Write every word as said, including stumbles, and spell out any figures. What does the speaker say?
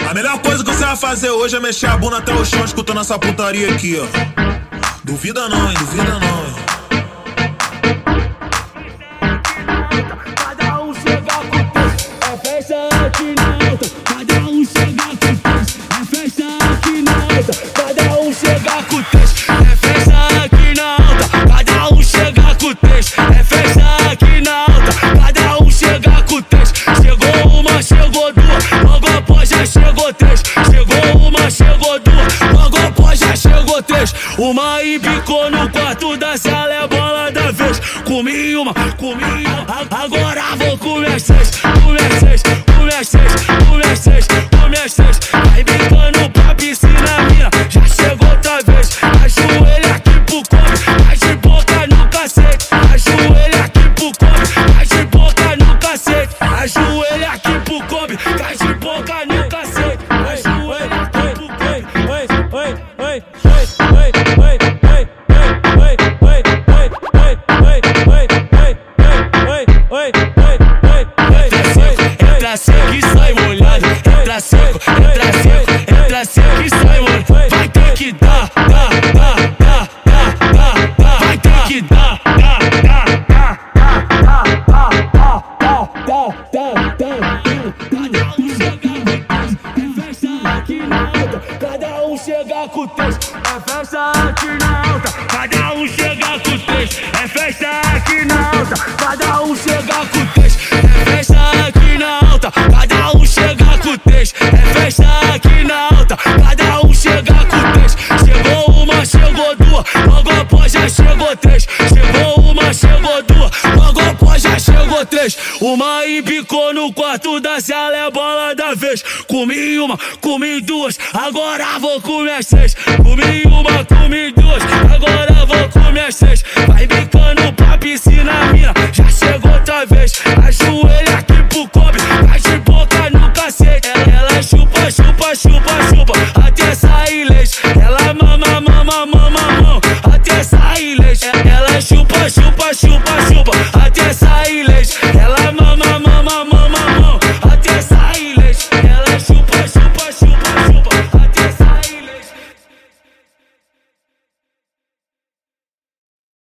A melhor coisa que você vai fazer hoje é mexer a bunda até o chão escutando essa putaria aqui, ó. Duvida não, hein? Duvida não, hein? Cada um chega com texto, é festa aqui na alta. Cada um chega com texto, é festa aqui na alta. Cada um chega com texto, é festa aqui na alta. Cada um chega com texto, é festa aqui na alta. Cada um chega com texto. Chegou uma, chegou duas, logo após já chegou três. Chegou uma, chegou duas, logo após já chegou três. Uma embicou no quarto da sala, é bola da vez. Comi uma, comi uma, agora vou comer seis. Comer seis, comer seis, comer seis, comer seis. Vai brincando pra piscina minha, já chegou outra vez. Ajoelha aqui pro come, vai de boca no cacete. Ajoelha aqui pro come, vai de boca no cacete. Ajoelha aqui pro come, vai de boca no cacete. Ajoelha aqui pro come. Oi, oi, oi, oi, oi, oi. Entra seco e sai molhado, entra seco, entra seco, entra seco e sai molhado. Vai ter que dar, dar, dar, dar, dar, dar, dar. Vai ter que dar, dar, dar, dar, dar, dar, dar, dar, dar. Cada um chega com texto, é festa aqui na alta. Cada um chega com texto, é festa aqui na alta. Cada um chega com texto, é festa aqui na alta. Cada um chega com texto, é festa aqui na alta. Cada um chega com texto. Chegou uma, chegou duas, logo após já chegou três. Chegou uma, chegou duas, logo após já chegou três. Uma embicou no quarto da sala, é bola da vez. Comi uma, comi duas, agora vou comer seis. Comi uma, comi duas, agora